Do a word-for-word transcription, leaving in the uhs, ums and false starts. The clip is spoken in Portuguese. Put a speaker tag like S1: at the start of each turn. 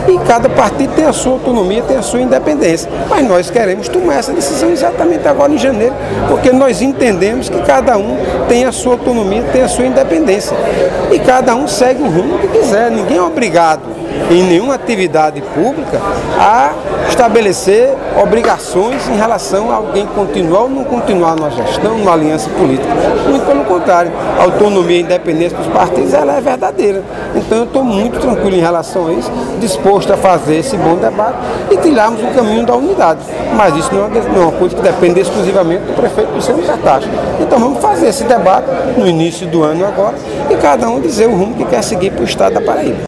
S1: E cada partido tem a sua autonomia, tem a sua independência. Mas nós queremos tomar essa decisão exatamente agora em janeiro, porque nós entendemos que cada um tem a sua autonomia, tem a sua independência. E cada um segue o rumo que quiser. Ninguém é obrigado em nenhuma atividade pública a estabelecer obrigações em relação a alguém continuar ou não continuar na gestão, numa aliança política. Muito pelo contrário, a autonomia e a independência dos partidos ela é verdadeira. Então eu estou muito tranquilo em relação a isso, disposto a fazer esse bom debate e trilharmos o caminho da unidade. Mas isso não é uma coisa que depende exclusivamente do prefeito Luciano Cartacho. Então vamos fazer esse debate no início do ano agora e cada um dizer o rumo que quer seguir para o estado da Paraíba.